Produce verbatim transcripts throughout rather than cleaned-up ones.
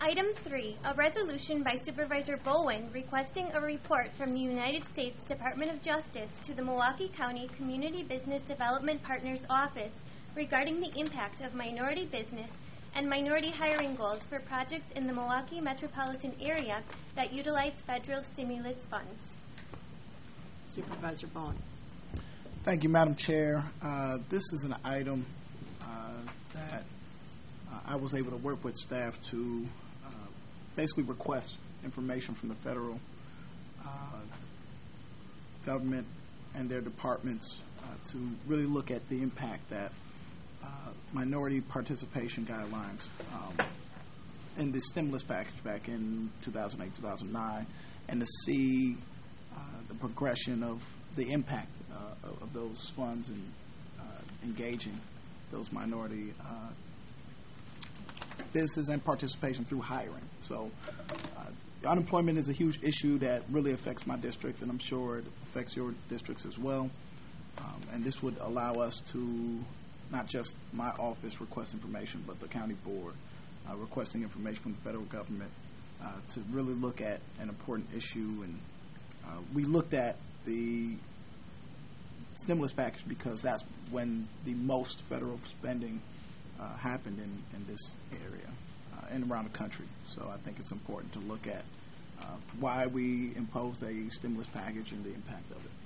Item three, a resolution by Supervisor Bowen requesting a report from the United States Department of Justice to the Milwaukee County Community Business Development Partners Office regarding the impact of minority business and minority hiring goals for projects in the Milwaukee metropolitan area that utilize federal stimulus funds. Supervisor Bowen. Thank you, Madam Chair. Uh, this is an item uh, that uh, I was able to work with staff to uh, basically request information from the federal uh, government and their departments uh, to really look at the impact that uh, minority participation guidelines um, in the stimulus package back in two thousand eight, two thousand nine, and to see uh, the progression of the impact uh, of, of those funds and uh, engaging those minority uh, business and participation through hiring. So uh, unemployment is a huge issue that really affects my district, and I'm sure it affects your districts as well. Um, and this would allow us to, not just my office request information, but the county board uh, requesting information from the federal government uh, to really look at an important issue. And uh, we looked at the stimulus package because that's when the most federal spending uh, happened in, in this area uh, and around the country. So I think it's important to look at uh, why we imposed a stimulus package and the impact of it.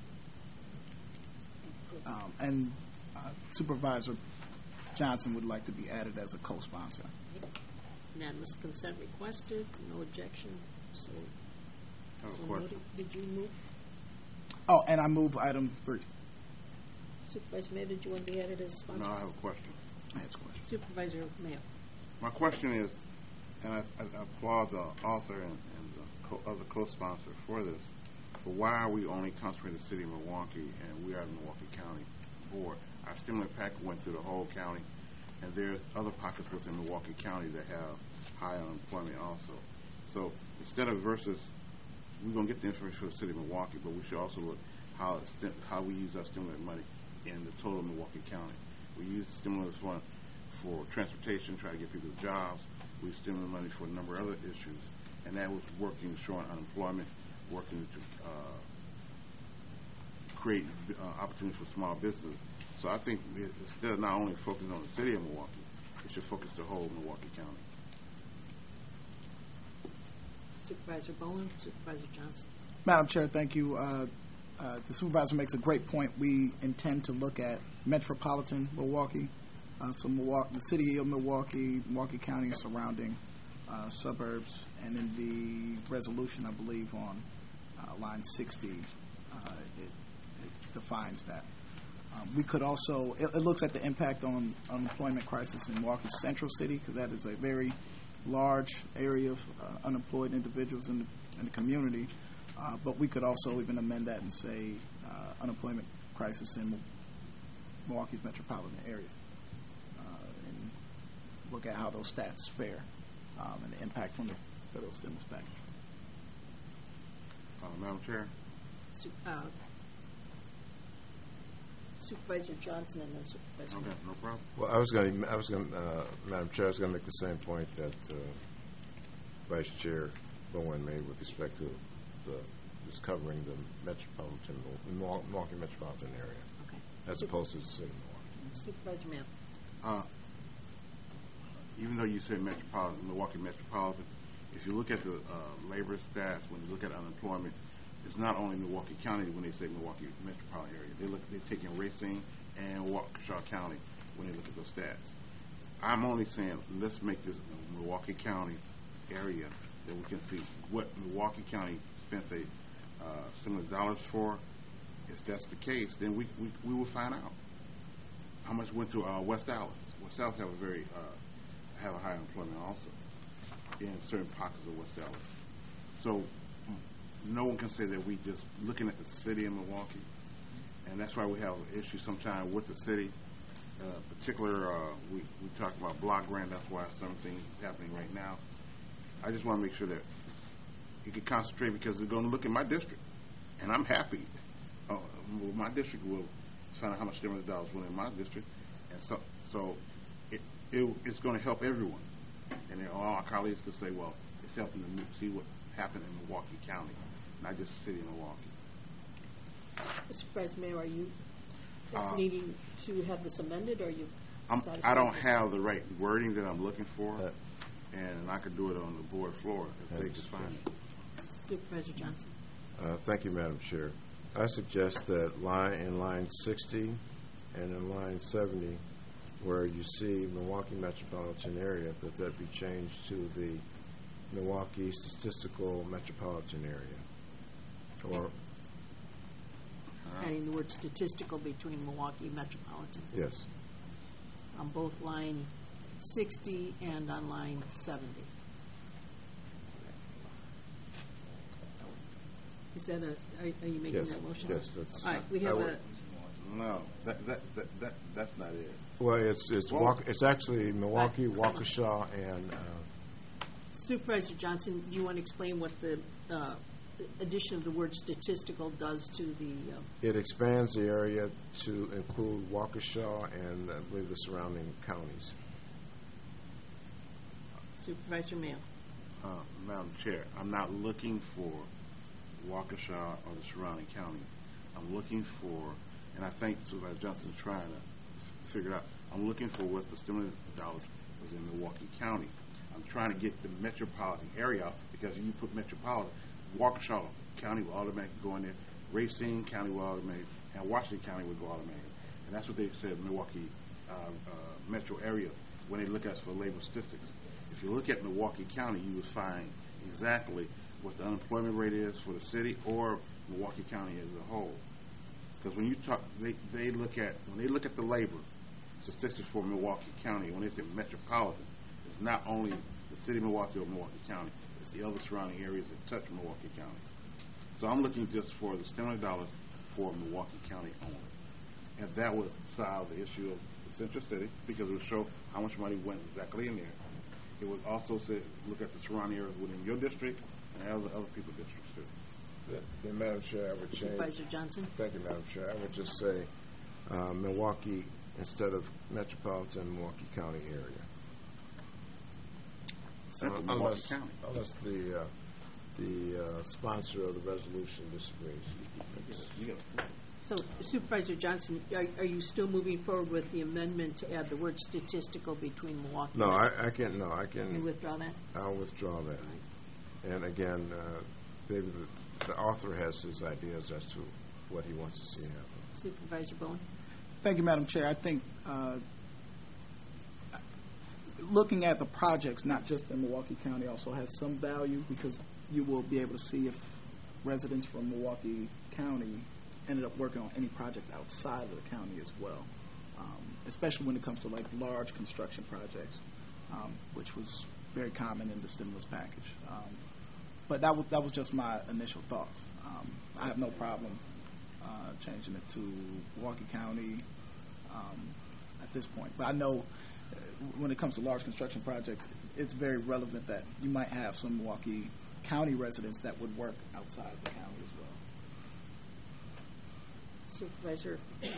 Um, and uh, Supervisor Johnson would like to be added as a co-sponsor. Unanimous consent requested. No objection. So, I have a so question. noted. Did you move? Oh, and I move item three. Supervisor Mayo, did you want to be added as a sponsor? No, I have a question. That's a question. Supervisor Mayo. My question is, and I, I applaud the author and, and the co- other co-sponsor for this, but why are we only concentrating the city of Milwaukee and we are the Milwaukee County Board? Our stimulus package went through the whole county, and there's other pockets within Milwaukee County that have high unemployment also. So instead of versus, we're going to get the information for the city of Milwaukee, but we should also look how it's, how we use our stimulus money in the total Milwaukee County. We use the stimulus fund for transportation, try to get people jobs. We use stimulus money for a number of other issues, and that was working, showing unemployment, working to uh, create uh, opportunities for small businesses. So I think we, instead of not only focusing on the city of Milwaukee, we should focus the whole Milwaukee County. Supervisor Bowen. Supervisor Johnson. Madam Chair, thank you. Uh, uh, the supervisor makes a great point. We intend to look at metropolitan Milwaukee, uh, so Milwaukee, the city of Milwaukee, Milwaukee County and surrounding uh, suburbs, and in the resolution, I believe, on uh, line sixty, uh, it, it defines that. Um, we could also, it, it looks at the impact on unemployment crisis in Milwaukee Central City, because that is a very large area of uh, unemployed individuals in the, in the community. Uh, but we could also even amend that and say uh, unemployment crisis in Milwaukee's metropolitan area, uh, and look at how those stats fare um, and the impact from the federal stimulus package. Uh, Madam Chair? Su- uh, Supervisor Johnson and then Supervisor Okay, no problem. Well, I was going to, I was going, uh, Madam Chair, I was going to make the same point that uh, Vice Chair Bowen made with respect to the just covering the metropolitan, Milwaukee metropolitan area, Okay. as Sup- opposed to the city of Milwaukee. Supervisor Mayo. Uh, even though you say metropolitan, Milwaukee metropolitan, if you look at the uh, labor stats, when you look at unemployment, it's not only Milwaukee County when they say Milwaukee metropolitan area. They look, they're taking Racine and Waukesha County when they look at those stats. I'm only saying let's make this a Milwaukee County area that we can see what Milwaukee County spent the uh, stimulus dollars for. If that's the case, then we, we, we will find out how much went to uh, West Allis. West Allis have a very uh, have a high unemployment also in certain pockets of West Allis. So no one can say that we just looking at the city of Milwaukee, and that's why we have an issue sometimes with the city. Uh, particular, uh, we we talk about block grant. That's why some things is happening right now. I just want to make sure that you can concentrate because they're going to look at my district, and I'm happy. Uh, well, my district will find out how much stimulus dollars went in my district, and so so it, it it's going to help everyone. And then all our colleagues could say, well, it's helping to mo- see what happened in Milwaukee County, not just the city of Milwaukee. Supervisor Mayor, are you Uh, needing to have this amended, or are you I'm, satisfied? I don't with- have the right wording that I'm looking for, Uh, and I could do it on the board floor if they Yes. could find it. Supervisor Johnson. Uh, Thank you, Madam Chair. I suggest that line, in line sixty and in line seventy, where you see Milwaukee metropolitan area, that that be changed to the Milwaukee statistical metropolitan area. Or, Adding the word statistical between Milwaukee metropolitan yes, on both line sixty and on line seventy. Is that a, are, are you making yes, that motion? yes, that's. All right, we I have would- a, No, that, that, that, that, that's not it. Well, it's, it's, Well- Walk- it's actually Milwaukee, Waukesha, and, uh, Supervisor Johnson, do you want to explain what the uh, addition of the word statistical does to the, uh, it expands the area to include Waukesha and I believe the surrounding counties. Supervisor Mayo? Uh, Madam Chair, I'm not looking for Waukesha or the surrounding counties. I'm looking for, and I think Supervisor Johnson's trying to f- figure it out, I'm looking for what the stimulus dollars was in Milwaukee County. I'm trying to get the metropolitan area out, because if you put metropolitan, Waukesha County will automatically go in there, Racine County will automatically, and Washington County will go automatically. And that's what they said, Milwaukee uh, uh, metro area, when they look at us for labor statistics. If you look at Milwaukee County, you would find exactly what the unemployment rate is for the city or Milwaukee County as a whole. Because when you talk, they, they look at, when they look at the labor statistics for Milwaukee County, when they say metropolitan, it's not only the city of Milwaukee or Milwaukee County, it's the other surrounding areas that touch Milwaukee County. So I'm looking just for the stimulus dollars for Milwaukee County only. And that would solve the issue of the Central City, because it would show how much money went exactly in there. It would also say, look at the surrounding areas within your district and other, other people's districts too. Then, then, Madam Chair, I would change. Supervisor Johnson? Thank you, Madam Chair. I would just say uh, Milwaukee instead of metropolitan Milwaukee County area. Simple, Uh, Milwaukee unless, County. unless the uh, the uh, sponsor of the resolution disagrees. You got- So Supervisor Johnson, are, are you still moving forward with the amendment to add the word statistical between Milwaukee? No, I, I can. No, I You can. withdraw that? I'll withdraw that. And again, uh, David, the, the author has his ideas as to what he wants to see happen. Supervisor Bowen? Thank you, Madam Chair. I think uh, looking at the projects, not just in Milwaukee County, also has some value, because you will be able to see if residents from Milwaukee County ended up working on any projects outside of the county as well, um, especially when it comes to like large construction projects, um, which was very common in the stimulus package. Um, but that was that was just my initial thoughts. Um, I have no problem uh, changing it to Milwaukee County um, at this point. But I know uh, when it comes to large construction projects, it's very relevant that you might have some Milwaukee County residents that would work outside of the county as well. Supervisor Mayo?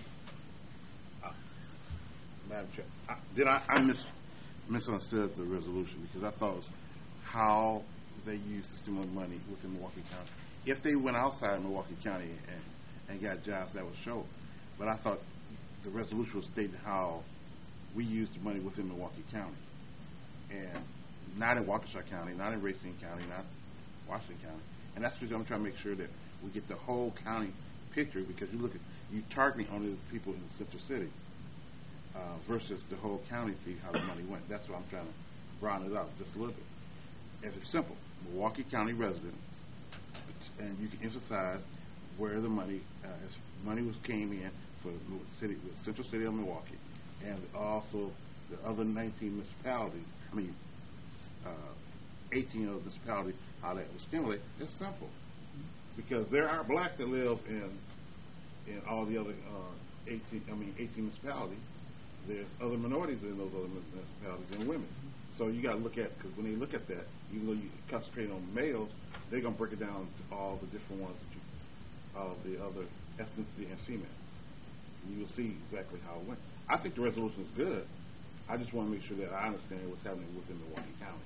Madam Chair, I, did I, I mis, misunderstood the resolution, because I thought it was how they used the stimulus money within Milwaukee County. If they went outside of Milwaukee County and, and got jobs, that would show. But I thought the resolution was stating how we used the money within Milwaukee County, and not in Waukesha County, not in Racine County, not Washington County. And that's what I'm trying to make sure that we get the whole county picture, because you look at, you targeting only the people in the Central City uh, versus the whole county, see how the money went. That's why I'm trying to broaden it out just a little bit. If it's simple, Milwaukee County residents, and you can emphasize where the money, uh, is, money was came in for the city, the Central City of Milwaukee, and also the other nineteen municipalities. I mean, uh, eighteen other municipalities. How that was stimulated? It's simple, because there are blacks that live in in all the other uh, eighteen. I mean, eighteen municipalities. There's other minorities in those other municipalities and women. So you got to look at, because when they look at that, even though you concentrate on males, they're going to break it down to all the different ones that you, of the other ethnicity and female. And you will see exactly how it went. I think the resolution is good. I just want to make sure that I understand what's happening within Milwaukee County.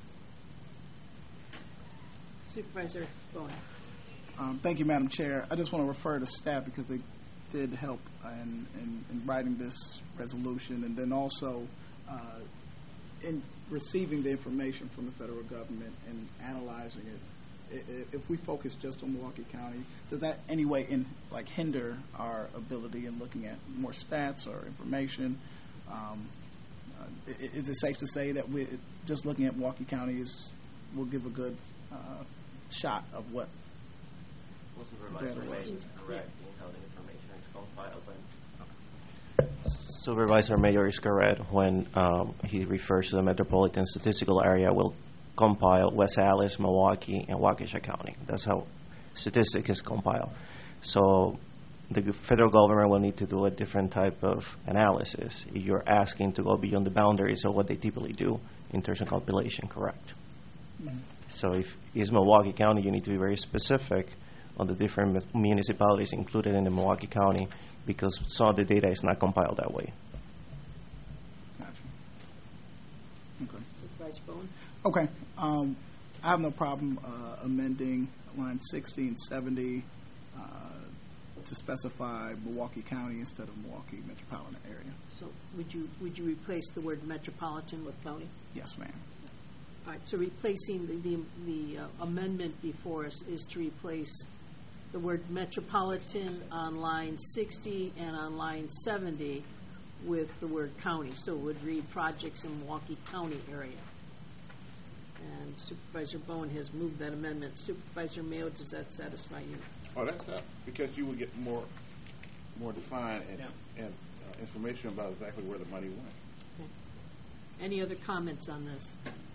Supervisor Bowen. Um, thank you, Madam Chair. I just want to refer to staff because they did help in, in, in writing this resolution, and then also uh, in receiving the information from the federal government and analyzing it. I- If we focus just on Milwaukee County, does that any way in like hinder our ability in looking at more stats or information? Um, uh, i- is it safe to say that we just looking at Milwaukee County is will give a good uh, shot of what? Well, Supervisor Data May was. is correct in how the information is compiled. And Supervisor Mayor is correct when um, he refers to the metropolitan statistical area will compile West Allis, Milwaukee, and Waukesha County. That's how statistics is compiled. So the federal government will need to do a different type of analysis. You're asking to go beyond the boundaries of what they typically do in terms of compilation, correct? Mm-hmm. So if it's Milwaukee County, you need to be very specific on the different mus- municipalities included in the Milwaukee County because some of the data is not compiled that way. Gotcha. Okay. Supervisor Bowen. Okay. Um, I have no problem uh, amending line sixty and seventy uh, to specify Milwaukee County instead of Milwaukee metropolitan area. So would you would you replace the word metropolitan with county? Yes, ma'am. All right, so replacing the, the, the uh, amendment before us is to replace the word metropolitan on line sixty and on line seventy with the word county. So it would read projects in Milwaukee County area. And Supervisor Bowen has moved that amendment. Supervisor Mayo, does that satisfy you? Oh, that's not, because you would get more, more defined and, and uh, information about exactly where the money went. Okay. Any other comments on this?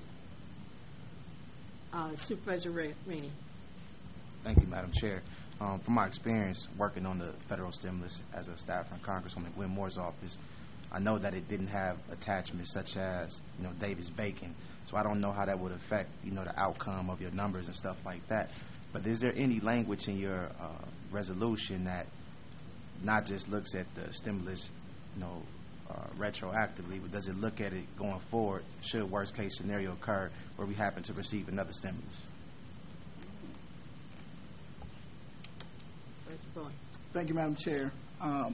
Uh, Supervisor Ray- Rainey. Thank you, Madam Chair. Um, from my experience working on the federal stimulus as a staffer in Congresswoman Gwen Moore's office, I know that it didn't have attachments such as, you know, Davis Bacon. So I don't know how that would affect, you know, the outcome of your numbers and stuff like that. But is there any language in your uh, resolution that not just looks at the stimulus, you know, uh, retroactively, but does it look at it going forward should worst case scenario occur where we happen to receive another stimulus? Supervisor Bowen. Thank you, Madam Chair. Um,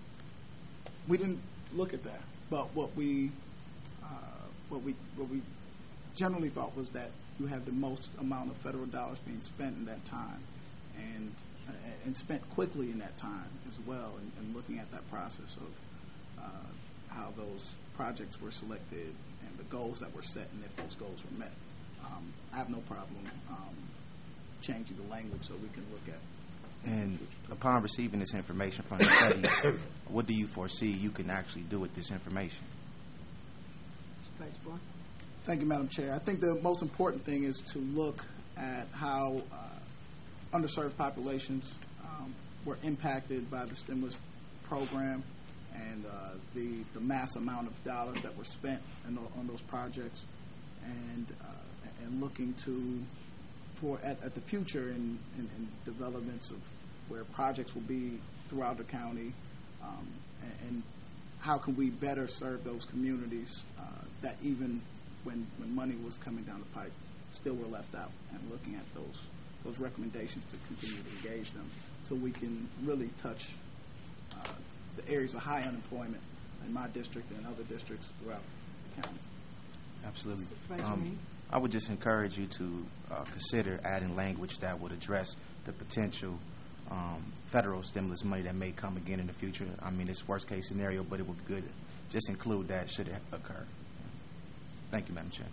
we didn't look at that, but what we uh, what we what we generally thought was that you have the most amount of federal dollars being spent in that time, and uh, and spent quickly in that time as well, and, and looking at that process of uh, how those projects were selected and the goals that were set, and if those goals were met. Um, I have no problem um, changing the language so we can look at. And upon receiving this information from the study, what do you foresee you can actually do with this information? Supervisor Bowen. Thank you, Madam Chair. I think the most important thing is to look at how uh, underserved populations um, were impacted by the stimulus program and uh, the, the mass amount of dollars that were spent in the, on those projects, and uh, and looking to for at, at the future in, in, in developments of where projects will be throughout the county, um, and, and how can we better serve those communities uh, that even when, when money was coming down the pipe still were left out, and looking at those those recommendations to continue to engage them so we can really touch uh, the areas of high unemployment in my district and other districts throughout the county. Absolutely. Supervisor Um, Rainey. I would just encourage you to uh, consider adding language that would address the potential um, federal stimulus money that may come again in the future. I mean, it's worst case scenario, but it would be good to just include that should it occur. Thank you, Madam Chair.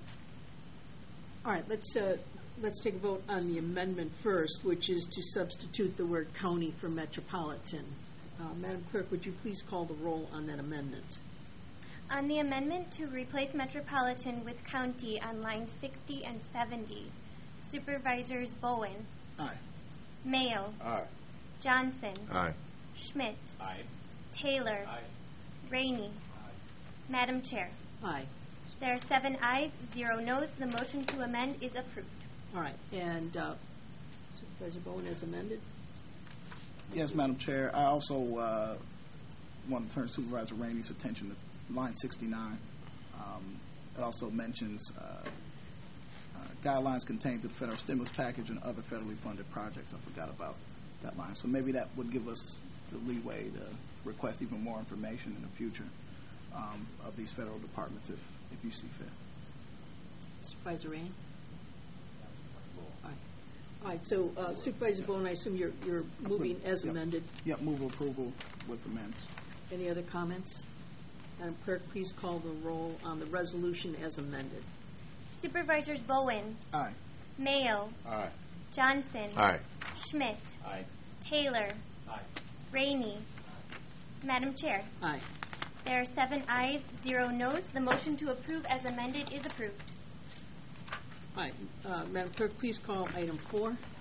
All right, let's uh, let's take a vote on the amendment first, which is to substitute the word county for metropolitan. Uh, Madam Clerk, would you please call the roll on that amendment? On the amendment to replace metropolitan with county on lines sixty and seventy, Supervisors Bowen, Aye. Mayo, Aye. Johnson, Aye. Schmidt, Aye. Taylor, Aye. Rainey. Madam Chair, Aye. there are seven ayes, zero noes. The motion to amend is approved. All right, and uh, Supervisor Bowen as amended? Yes, Madam Chair. I also uh, want to turn Supervisor Rainey's attention to line sixty-nine. Um, It also mentions uh, uh, guidelines contained to the federal stimulus package and other federally funded projects. I forgot about that line. So maybe that would give us the leeway to request even more information in the future um, of these federal departments if, if you see fit. Supervisor Rainey? All right. All right, so uh, Supervisor Bowen, I assume you're, you're moving as Yep. amended. Yep, move approval with amendments. Any other comments? Madam Clerk, please call the roll on the resolution as amended. Supervisors Bowen, Aye. Mayo, Aye. Johnson, Aye. Schmidt, Aye. Taylor, Aye. Rainey. Madam Chair, Aye. there are seven ayes, zero noes. The motion to approve as amended is approved. All right, uh, Madam Clerk, please call item four.